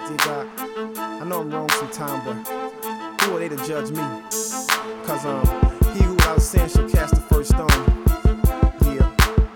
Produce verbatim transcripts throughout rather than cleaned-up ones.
Dear God, I know I'm wrong sometimes, but who are they to judge me? Cause um, he who without sin shall cast the first stone. Yeah.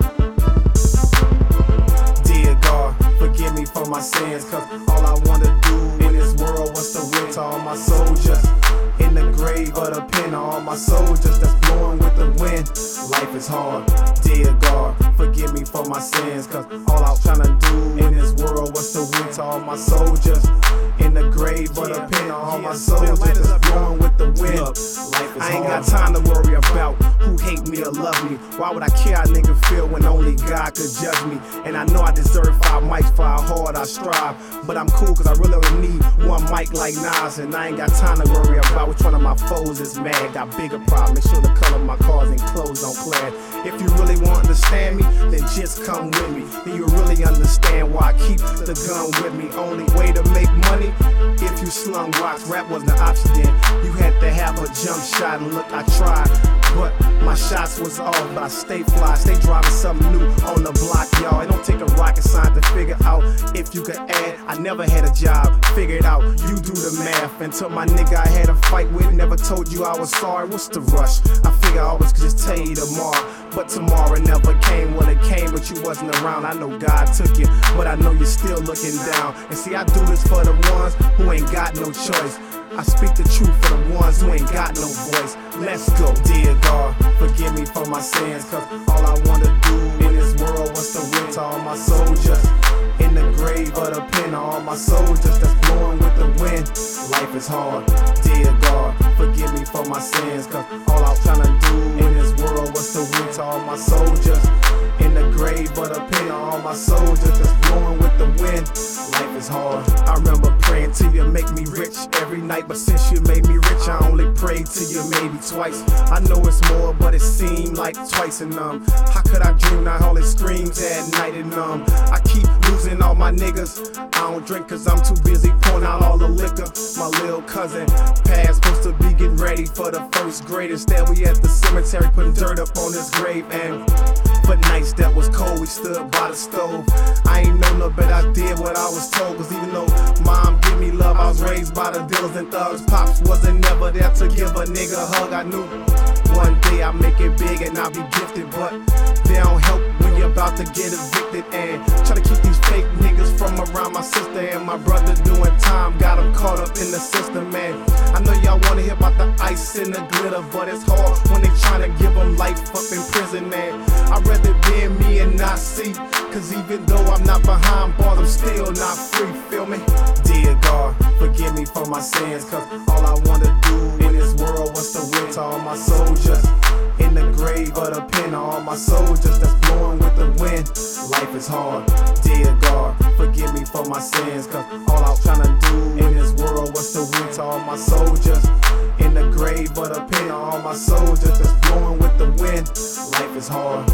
Dear God, forgive me for my sins, cause all I wanna do in this world was to win to all my soldiers in the grave of the pen, all my soldiers that's blowing with the wind. Life is hard. Dear God, forgive me for my sins, cause all I'm trying to do in this world was to win to all my soldiers in the grave of the pen, all my soldiers that's blowing with the wind. Life is I ain't hard. Got time to worry about who hate me or love me. Why would I care how nigga feel when only God could judge me? And I know I deserve five mics for how hard I strive, but I'm cool cause I really only need one mic like Nas. And I ain't got time to worry about which one of my foes is mad. Got bigger problems, make sure the color of my cars and clothes don't clad. If you really want to understand me, then just come with me. Then you'll really understand why I keep the gun with me. Only way to make money, if you slung rocks, rap wasn't an option then. You had to have a jump shot, and look, I tried, but my shots was off. But I stay fly, stay driving something new on the block, y'all. It don't take a rocket science to figure out if you could add. I never had a job, figure it out, you do the math. Until my nigga I had a fight with never told you I was sorry. What's the rush? I figure I always could just tell you tomorrow, but tomorrow never came. Well, it came, but you wasn't around. I know God took you, but I know you're still looking down. And see, I do this for the ones who ain't got no choice. I speak the truth for the ones who ain't got no voice. Let's go. Dear God, forgive me for my sins, cause all I wanna do in this world was to win to all my soldiers in the grave of the pen, all my soldiers that's blowing with the wind. Life is hard. Dear God, forgive me for my sins, cause all I'm trying to do in this world was to win to all my soldiers in the grave of the pen, all my soldiers that's blowing with the wind. Life is hard. I remember praying till you make me rich every night, but since you made me rich, I only prayed till you maybe twice. I know it's more, but it seemed like twice. And um, how could I dream now all it screams at night? And um, I keep losing all my niggas. I don't drink cause I'm too busy pouring out all the liquor. My little cousin passed, supposed to be getting ready for the first grade. Instead we at the cemetery putting dirt up on his grave. And for nights that was cold, we stood by the stove. I ain't know no better, I did what I was told. Cause even though mom give me love, I was raised by the dealers and thugs. Pops wasn't never there to give a nigga a hug. I knew one day I'll make it big and I'll be gifted, but they don't help when you're about to get evicted. And try to keep these fake niggas from around my sister and my brother doing time. Got them caught up in the system, man. I know y'all wanna hear about the ice and the glitter, but it's hard when they tryna give them life up in prison, man. I'd rather be me and not see, cause even though I'm not behind bars, I'm still not free, feel me? Dear God, forgive me for my sins, cause all I wanna do in this world was to win to all my soldiers in the grave of the pen, all my soldiers that's blowing with the wind. Life is hard. Dear God, forgive me for my sins, cause all I'm trying to do in this world was to win to all my soldiers in the grave of the pen, all my soldiers that's blowing with the wind. Life is hard.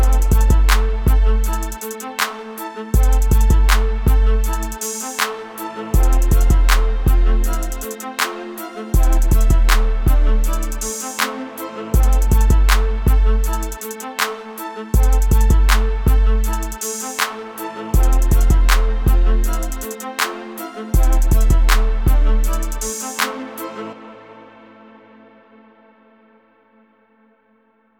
We'll be right back.